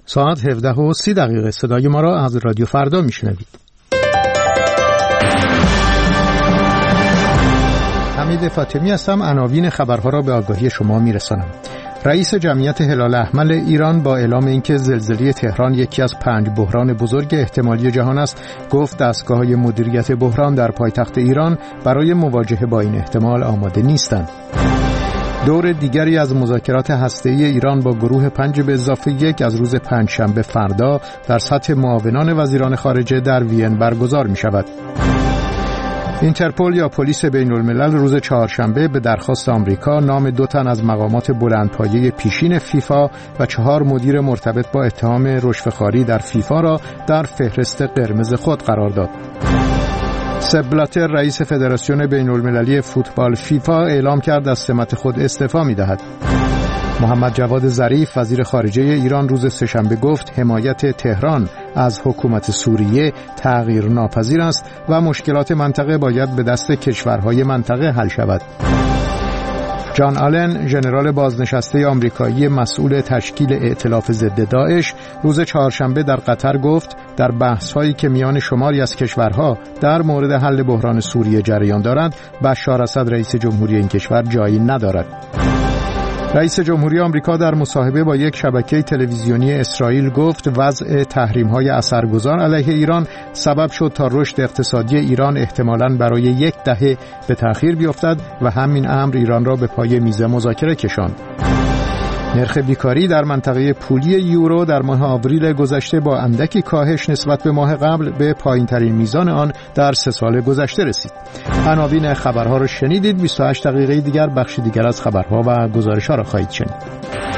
ساعت 17:30 صدای ما را از رادیو فردا میشنوید. حمید فاطمی هستم. عناوین خبرها را به آگاهی شما میرسانم. رئیس جمعیت هلال احمر ایران با اعلام اینکه زلزله تهران یکی از 5 بحران بزرگ احتمالی جهان است، گفت دستگاه‌های مدیریت بحران در پایتخت ایران برای مواجهه با این احتمال آماده نیستند. دور دیگری از مذاکرات هسته‌ای ایران با گروه 5+1 از روز پنجشنبه فردا در سطح معاونان وزیران خارجه در وین برگزار می‌شود. اینترپل یا پلیس بین‌الملل روز چهارشنبه به درخواست آمریکا نام 2 تن از مقامات بلندپایه پیشین فیفا و 4 مدیر مرتبط با اتهام رشوه‌خواری در فیفا را در فهرست قرمز خود قرار داد. سپ بلاتر رئیس فدراسیون بین‌المللی فوتبال فیفا اعلام کرد از سمت خود استعفا می‌دهد. محمد جواد ظریف وزیر خارجه ایران روز سه‌شنبه گفت حمایت تهران از حکومت سوریه تغییر ناپذیر است و مشکلات منطقه باید به دست کشورهای منطقه حل شود. جان آلن ژنرال بازنشسته آمریکایی مسئول تشکیل ائتلاف ضد داعش روز چهارشنبه در قطر گفت در بحث‌هایی که میان شماری از کشورها در مورد حل بحران سوریه جریان دارد، بشار اسد رئیس جمهوری این کشور جایی ندارد. رئیس جمهوری آمریکا در مصاحبه با یک شبکه تلویزیونی اسرائیل گفت وضع تحریم‌های اثرگذار علیه ایران سبب شد تا رشد اقتصادی ایران احتمالاً برای 10 دهه به تأخیر بیفتد و همین امر ایران را به پای میز مذاکره کشاند. نرخ بیکاری در منطقه پولی یورو در ماه آوریل گذشته با اندکی کاهش نسبت به ماه قبل به پایین‌ترین میزان آن در 3 سال گذشته رسید. عناوین خبرها را شنیدید. 28 دقیقه دیگر بخش دیگر از خبرها و گزارش‌ها را خواهید شنید.